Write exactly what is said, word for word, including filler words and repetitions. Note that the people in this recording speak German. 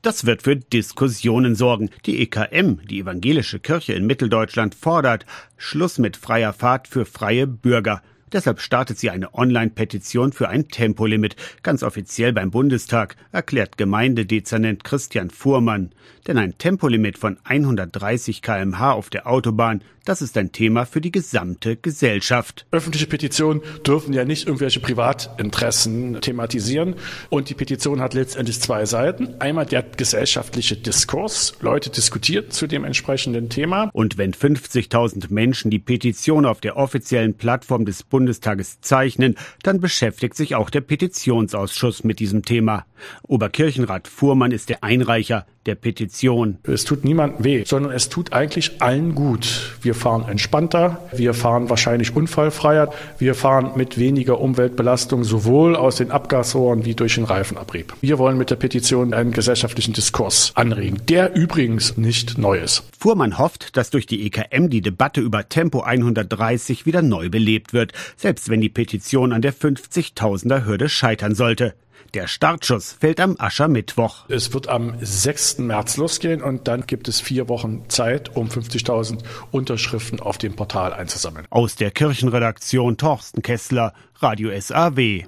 Das wird für Diskussionen sorgen. Die E K M, die Evangelische Kirche in Mitteldeutschland, fordert Schluss mit freier Fahrt für freie Bürger. Deshalb startet sie eine Online-Petition für ein Tempolimit, ganz offiziell beim Bundestag, erklärt Gemeindedezernent Christian Fuhrmann. Denn ein Tempolimit von hundertdreißig Kilometer pro Stunde auf der Autobahn, das ist ein Thema für die gesamte Gesellschaft. Öffentliche Petitionen dürfen ja nicht irgendwelche Privatinteressen thematisieren. Und die Petition hat letztendlich zwei Seiten. Einmal der gesellschaftliche Diskurs. Leute diskutieren zu dem entsprechenden Thema. Und wenn fünfzigtausend Menschen die Petition auf der offiziellen Plattform des Bundestages zeichnen, dann beschäftigt sich auch der Petitionsausschuss mit diesem Thema. Oberkirchenrat Fuhrmann ist der Einreicher der Petition. Es tut niemandem weh, sondern es tut eigentlich allen gut. Wir fahren entspannter, wir fahren wahrscheinlich unfallfreier, wir fahren mit weniger Umweltbelastung sowohl aus den Abgasrohren wie durch den Reifenabrieb. Wir wollen mit der Petition einen gesellschaftlichen Diskurs anregen, der übrigens nicht neu ist. Fuhrmann hofft, dass durch die E K M die Debatte über Tempo hundertdreißig wieder neu belebt wird, selbst wenn die Petition an der fünfzigtausender-Hürde scheitern sollte. Der Startschuss fällt am Aschermittwoch. Es wird am sechsten März losgehen und dann gibt es vier Wochen Zeit, um fünfzigtausend Unterschriften auf dem Portal einzusammeln. Aus der Kirchenredaktion Torsten Kessler, Radio S A W.